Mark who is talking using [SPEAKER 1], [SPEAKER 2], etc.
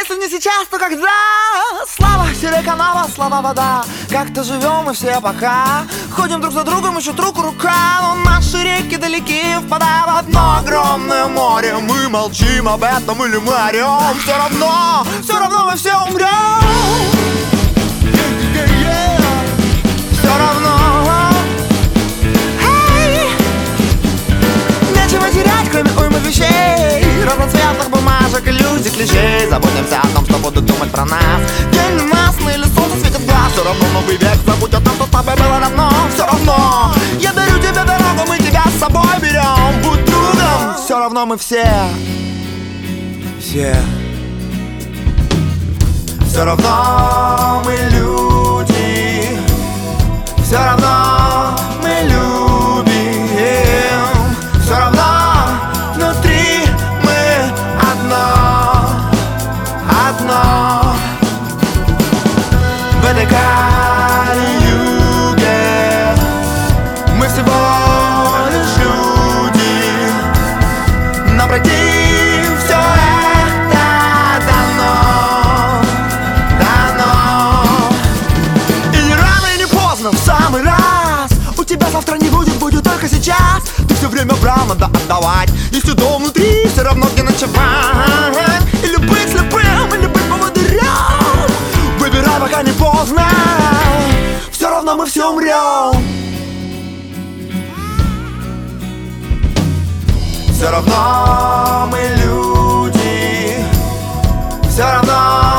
[SPEAKER 1] Если не сейчас, то когда? Слава телеканала, слава вода. Как-то живем мы все пока. Ходим друг за другом, еще руку рука. Но наши реки далеки, впадая в одно огромное море. Мы молчим об этом или мы орем. Все равно мы все умрем. Все равно. Нечего терять, кроме уймы вещей, разноцветных бумажек, иллюзий, клещей. Заботимся о том, что будут думать про нас. День ненастный или солнце светит в глаз. Все равно новый век, забудь о том, что с тобой было давно. Все равно я дарю тебе дорогу, мы тебя с собой берем. Будь другом, все равно мы все. Все равно мы люди. Все равно мы любим. Все равно внутри мы одно. В этой кали-юге мы всего лишь люди. Нам пройти все это дано. И не рано, и не поздно, в самый раз. У тебя завтра не будет только сейчас. Ты все время брал, надо отдавать. И сюда внутри все равно где ночевать. Или быть слепым, или быть поводырем. Выбирай, пока не поздно. Все равно мы все умрем. Все равно мы люди. Все равно